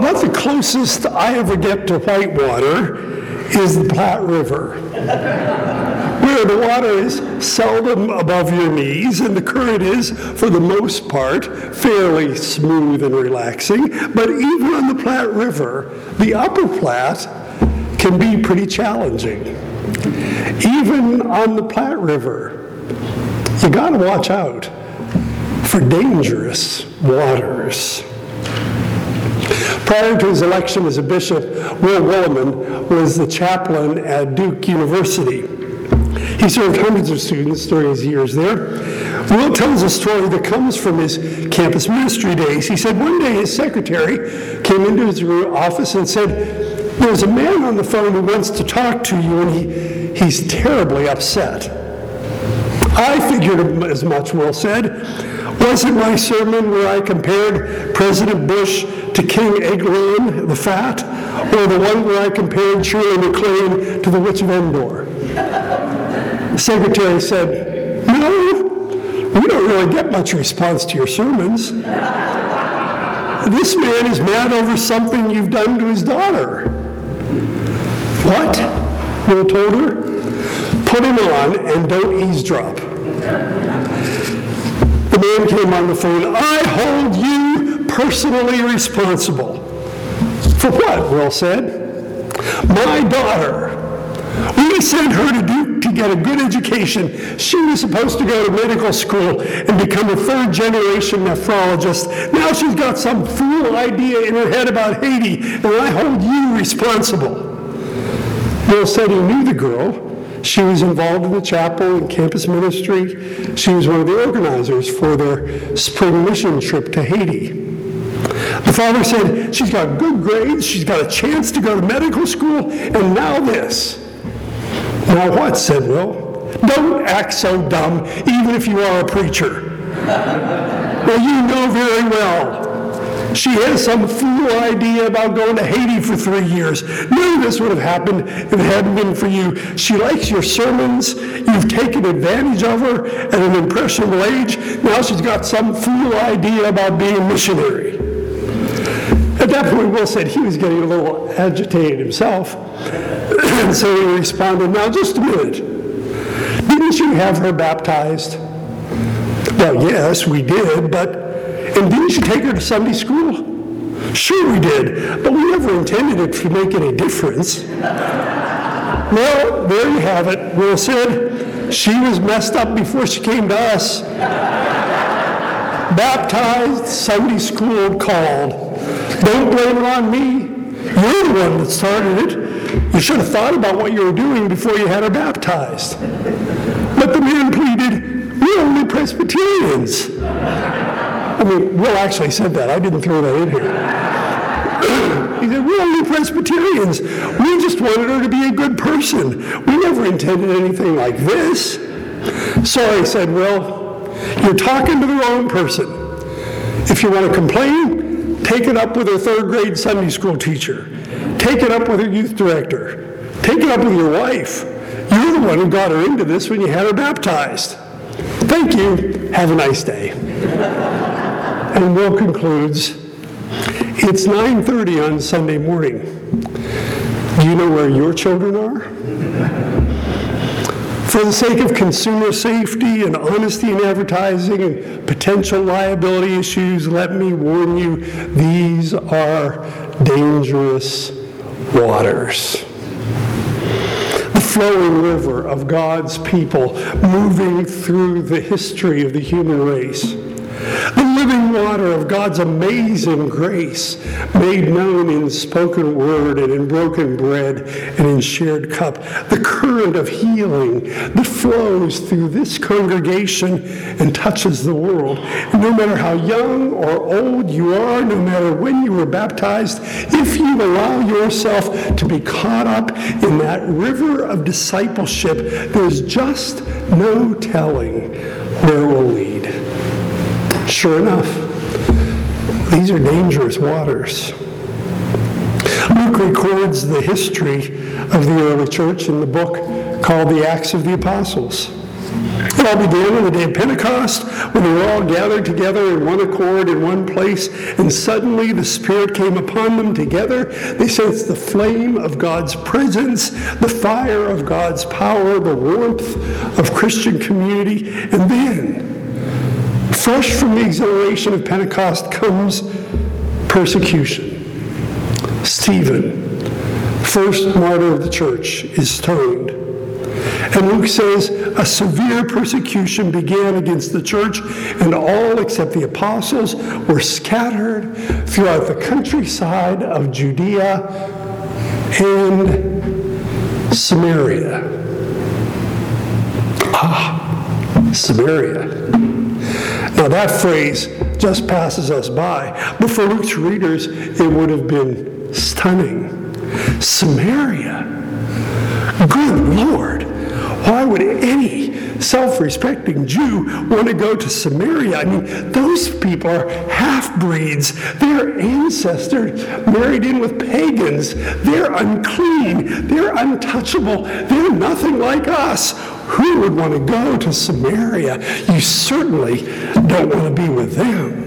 About the closest I ever get to whitewater is the Platte River, where the water is seldom above your knees, and the current is, for the most part, fairly smooth and relaxing. But even on the Platte River, the upper Platte can be pretty challenging. Even on the Platte River, you got to watch out for dangerous waters. Prior to his election as a bishop, Will Willimon was the chaplain at Duke University. He served hundreds of students during his years there. Will tells a story that comes from his campus ministry days. He said one day his secretary came into his office and said, "There's a man on the phone who wants to talk to you, and he's terribly upset." "I figured as much," Will said. "Wasn't my sermon where I compared President Bush to King Eglon the Fat, or the one where I compared Shirley MacLaine to the Witch of Endor?" The secretary said, "No, we don't really get much response to your sermons. This man is mad over something you've done to his daughter." "What?" Will told her. "Put him on and don't eavesdrop." The man came on the phone. "I hold you personally responsible." "For what?" Will said. "My daughter. We sent her to Duke to get a good education. She was supposed to go to medical school and become a third-generation nephrologist. Now she's got some fool idea in her head about Haiti, and I hold you responsible." Will said he knew the girl. She was involved in the chapel and campus ministry. She was one of the organizers for their spring mission trip to Haiti. The father said, "She's got good grades, she's got a chance to go to medical school, and now this." "Now what?" said Will. "Don't act so dumb, even if you are a preacher." "Well, you know very well. She has some fool idea about going to Haiti for 3 years. None of this would have happened if it hadn't been for you. She likes your sermons. You've taken advantage of her at an impressionable age. Now she's got some fool idea about being a missionary." At that point, Will said he was getting a little agitated himself. And so he responded, "Now, just a minute. Didn't you have her baptized?" "Well, yes, we did, and didn't you take her to Sunday school?" "Sure we did, but we never intended it to make any difference." "Well, there you have it," Will said. "She was messed up before she came to us. Baptized, Sunday school called. Don't blame it on me. You're the one that started it. You should have thought about what you were doing before you had her baptized." But the man pleaded, "We're only Presbyterians." I mean, Will actually said that. I didn't throw that in here. He said, "We're only Presbyterians. We just wanted her to be a good person. We never intended anything like this." "Sorry," said Will. "You're talking to the wrong person. If you want to complain, take it up with her third-grade Sunday school teacher. Take it up with her youth director. Take it up with your wife. You're the one who got her into this when you had her baptized. Thank you. Have a nice day." And Will concludes, "It's 9:30 on Sunday morning. Do you know where your children are? For the sake of consumer safety and honesty in advertising and potential liability issues, let me warn you, these are dangerous waters." The flowing river of God's people moving through the history of the human race. The living water of God's amazing grace made known in spoken word and in broken bread and in shared cup. The current of healing that flows through this congregation and touches the world. And no matter how young or old you are, no matter when you were baptized, if you allow yourself to be caught up in that river of discipleship, there's just no telling where it will lead. Sure enough, these are dangerous waters. Luke records the history of the early church in the book called the Acts of the Apostles. It all began on the day of Pentecost, when they were all gathered together in one accord in one place, and suddenly the Spirit came upon them together. They sensed the flame of God's presence, the fire of God's power, the warmth of Christian community, and then, fresh from the exhilaration of Pentecost, comes persecution. Stephen, first martyr of the church, is stoned. And Luke says a severe persecution began against the church, and all except the apostles were scattered throughout the countryside of Judea and Samaria. Samaria. Now that phrase just passes us by, but for Luke's readers, it would have been stunning. Samaria. Good Lord. Why would any self-respecting Jew want to go to Samaria? I mean, those people are half-breeds. Their ancestors married in with pagans. They're unclean. They're untouchable. They're nothing like us. Who would want to go to Samaria? You certainly don't want to be with them.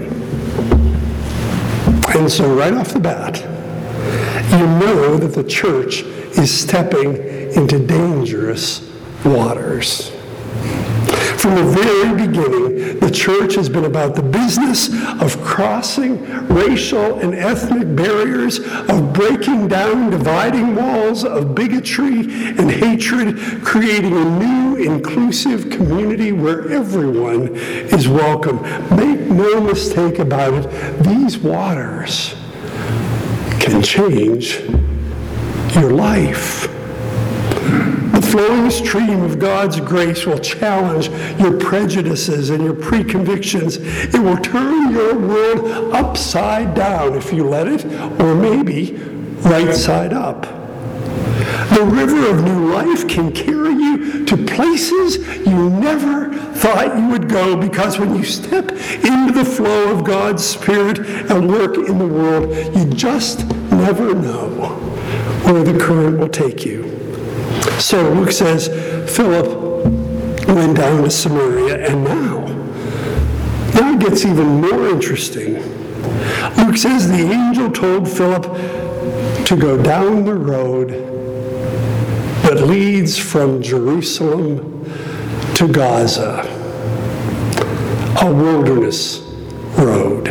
And so right off the bat, you know that the church is stepping into dangerous waters. From the very beginning, the church has been about the business of crossing racial and ethnic barriers, of breaking down dividing walls of bigotry and hatred, creating a new, inclusive community where everyone is welcome. Make no mistake about it, these waters can change your life. The flowing stream of God's grace will challenge your prejudices and your preconvictions. It will turn your world upside down if you let it, or maybe right side up. The river of new life can carry you to places you never thought you would go, because when you step into the flow of God's Spirit and work in the world, you just never know where the current will take you. So Luke says Philip went down to Samaria, and now it gets even more interesting. Luke says the angel told Philip to go down the road that leads from Jerusalem to Gaza, a wilderness road.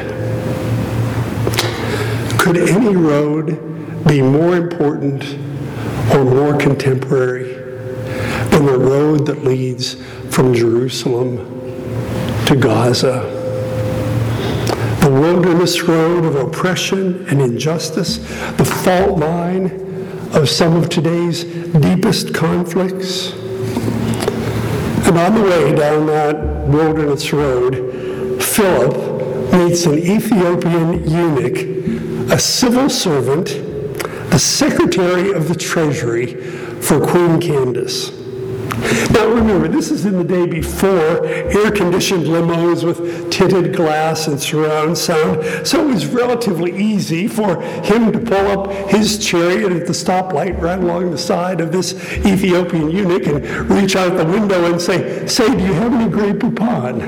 Could any road be more important or more contemporary than the road that leads from Jerusalem to Gaza? The wilderness road of oppression and injustice, the fault line of some of today's deepest conflicts. And on the way down that wilderness road, Philip meets an Ethiopian eunuch, a civil servant, the secretary of the treasury for Queen Candace. Now remember, this is in the day before air-conditioned limos with tinted glass and surround sound, so it was relatively easy for him to pull up his chariot at the stoplight right along the side of this Ethiopian eunuch and reach out the window and say, do you have any Grey Poupon?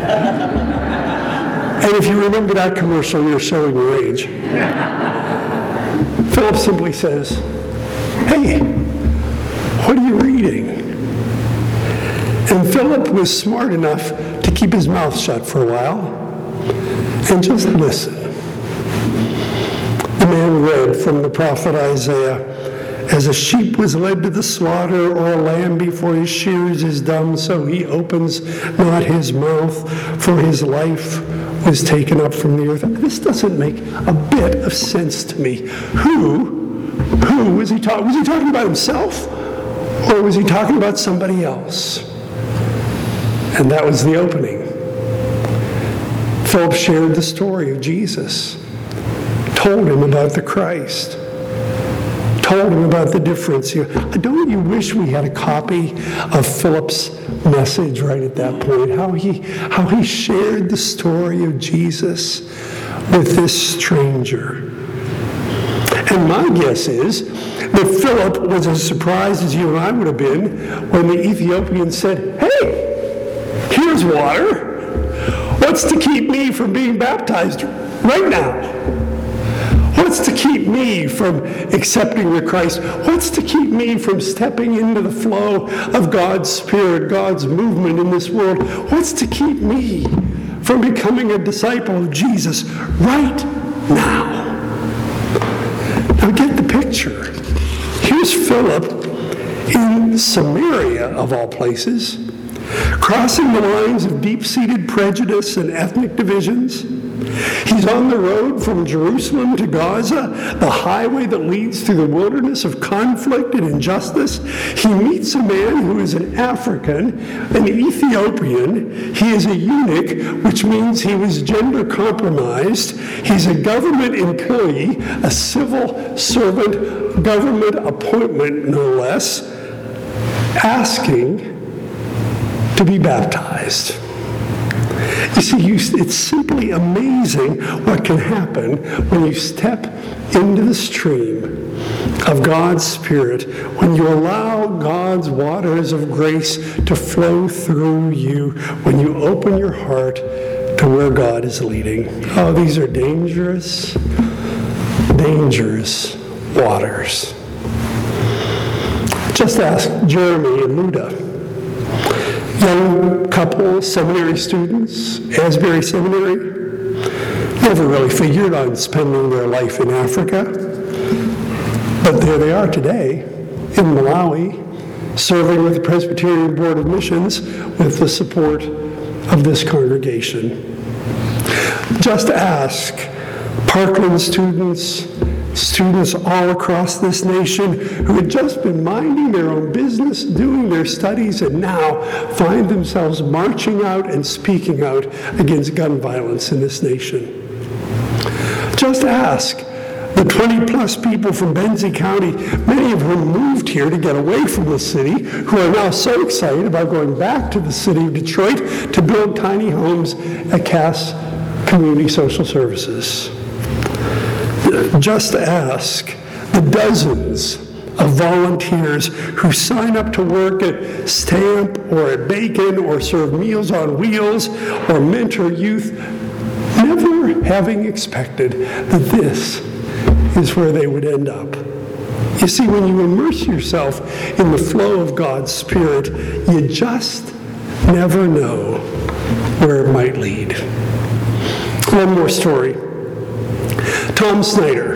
And if you remember that commercial, you're showing your age. Philip simply says, hey, what are you reading? And Philip was smart enough to keep his mouth shut for a while and just listen. The man read from the prophet Isaiah, as a sheep was led to the slaughter, or a lamb before his shears is dumb, so he opens not his mouth, for his life was taken up from the earth. This doesn't make a bit of sense to me. Who was he talking? Was he talking about himself, or was he talking about somebody else? And that was the opening. Philip shared the story of Jesus, told him about the Christ, told him about the difference. Don't you wish we had a copy of Philip's message right at that point? How he shared the story of Jesus with this stranger. And my guess is that Philip was as surprised as you and I would have been when the Ethiopian said, hey, Here's water. What's to keep me from being baptized right now? What's to keep me from accepting the Christ? What's to keep me from stepping into the flow of God's Spirit, God's movement in this world? What's to keep me from becoming a disciple of Jesus right now? Now get the picture. Here's Philip in Samaria, of all places, crossing the lines of deep-seated prejudice and ethnic divisions. He's on the road from Jerusalem to Gaza, the highway that leads through the wilderness of conflict and injustice. He meets a man who is an African, an Ethiopian. He is a eunuch, which means he was gender compromised. He's a government employee, a civil servant, government appointment no less, asking to be baptized. You see, it's simply amazing what can happen when you step into the stream of God's Spirit, when you allow God's waters of grace to flow through you, when you open your heart to where God is leading. Oh, these are dangerous, dangerous waters. Just ask Jeremy and Luda. Young couple, seminary students, Asbury Seminary, never really figured on spending their life in Africa. But there they are today in Malawi, serving with the Presbyterian Board of Missions with the support of this congregation. Just ask Parkland students all across this nation who had just been minding their own business, doing their studies, and now find themselves marching out and speaking out against gun violence in this nation. Just ask the 20-plus people from Benzie County, many of whom moved here to get away from the city, who are now so excited about going back to the city of Detroit to build tiny homes at Cass Community Social Services. Just ask the dozens of volunteers who sign up to work at Stamp or at Bacon or serve Meals on Wheels or mentor youth, never having expected that this is where they would end up. You see, when you immerse yourself in the flow of God's Spirit, you just never know where it might lead. One more story. Tom Snyder.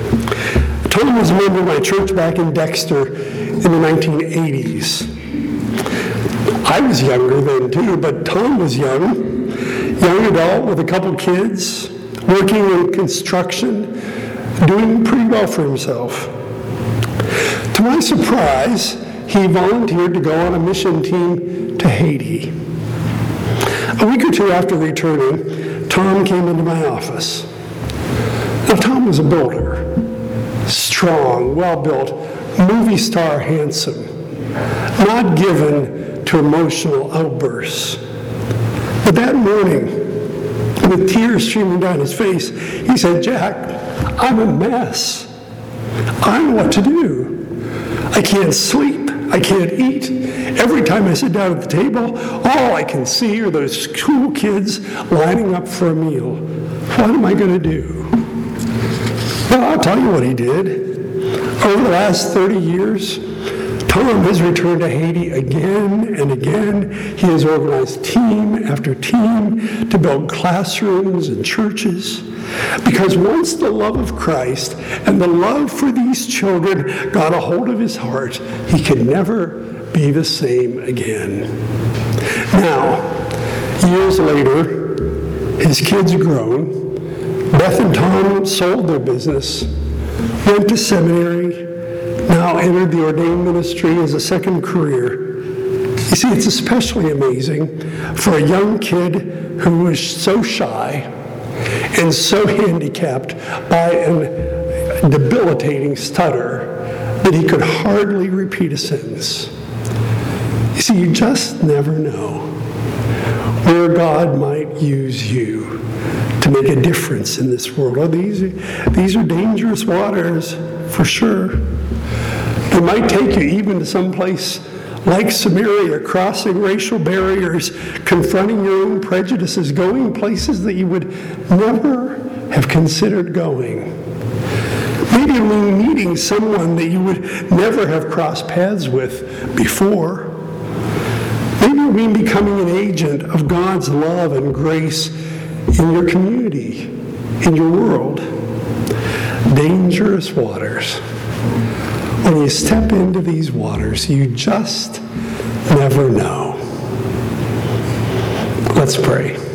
Tom was a member of my church back in Dexter in the 1980s. I was younger then too, but Tom was young adult with a couple kids, working in construction, doing pretty well for himself. To my surprise, he volunteered to go on a mission team to Haiti. A week or two after returning, Tom came into my office. Now, Tom was a builder, strong, well-built, movie star handsome, not given to emotional outbursts. But that morning, with tears streaming down his face, he said, "Jack, I'm a mess. I don't know what to do. I can't sleep. I can't eat. Every time I sit down at the table, all I can see are those school kids lining up for a meal. What am I going to do?" Well, I'll tell you what he did. Over the last 30 years, Tom has returned to Haiti again and again. He has organized team after team to build classrooms and churches. Because once the love of Christ and the love for these children got a hold of his heart, he could never be the same again. Now, years later, his kids grown. Beth and Tom sold their business, went to seminary, now entered the ordained ministry as a second career. You see, it's especially amazing for a young kid who was so shy and so handicapped by a debilitating stutter that he could hardly repeat a sentence. You see, you just never know where God might use you to make a difference in this world. Oh, these are dangerous waters, for sure. It might take you even to some place like Samaria, crossing racial barriers, confronting your own prejudices, going places that you would never have considered going. Maybe it means meeting someone that you would never have crossed paths with before. Maybe it means becoming an agent of God's love and grace in your community, in your world. Dangerous waters. When you step into these waters, you just never know. Let's pray.